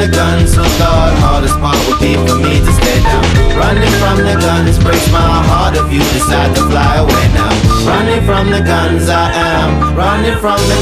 the guns, who thought hardest part would be for me to stay down. Running from the guns breaks my heart if you decide to fly away now. Running from the guns, I am running from the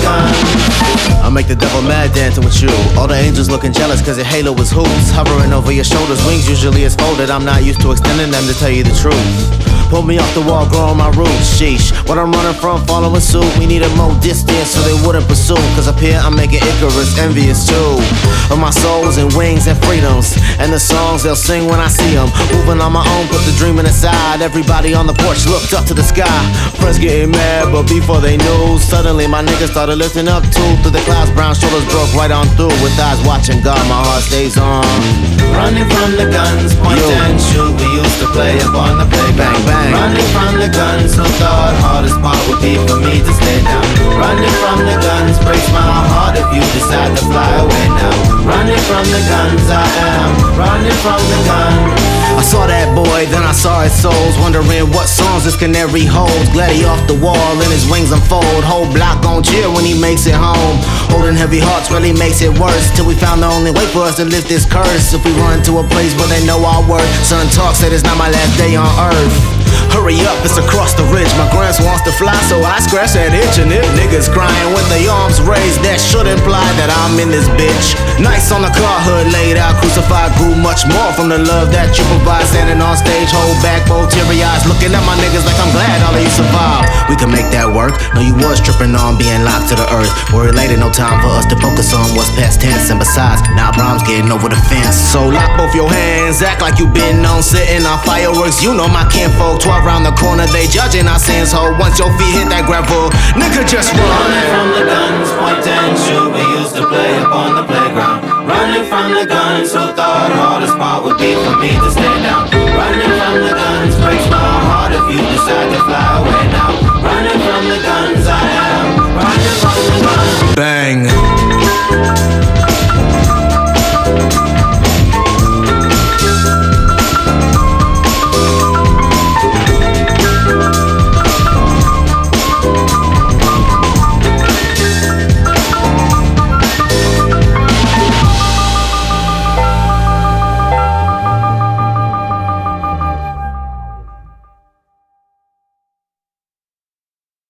guns. I'll make the devil mad dancing with you. All the angels looking jealous cause your halo is hoops. Hovering over your shoulders, wings usually is folded. I'm not used to extending them to tell you the truth. Pull me off the wall, growing my roots, sheesh. What I'm running from, following suit. We needed more distance so they wouldn't pursue. Cause up here I'm making Icarus envious too. Of my souls and wings and freedoms. And the songs they'll sing when I see them. Moving on my own, put the dreaming aside. Everybody on the porch looked up to the sky. Friends getting mad, but before they knew, suddenly my niggas started lifting up too. Through the clouds, brown shoulders broke right on through. With eyes watching God, my heart stays on. Running from the guns, point and shoot. We used to play up on the playground. Bang, bang. Running from the guns, who thought hardest part would be for me to stay down. Running from the guns breaks my heart if you decide to fly away now. Running from the guns, I am running from the guns. I saw that boy, then I saw his souls, wondering what songs this canary holds. Glad he off the wall and his wings unfold. Whole block gon' cheer when he makes it home. Holding heavy hearts really makes it worse. Till we found the only way for us to lift this curse. If we run to a place where they know our worth. Son talk said it's not my last day on earth. Hurry up, it's across the ridge. My grandson wants to fly, so I scratch that itch. And if niggas crying with their arms raised, that should imply that I'm in this bitch. Nice on the car hood, laid out, crucified. Grew much more from the love that you provide. Standing on stage, hold back, both teary eyes. Looking at my niggas like I'm glad all of you survived. We can make that work. No, you was tripping on being locked to the earth. Worry later, no time for us to focus on what's past tense. And besides, now Brahms getting over the fence. So lock both your hands, act like you been on sitting on fireworks. You know my kinfolk, 12 round the corner, they judging our sins. Ho, once your feet hit that gravel, nigga just run. Running from the guns, point and shoot. We used to play up on the playground. Running from the guns, who thought hardest part would be for me to stay down. Running from the guns breaks my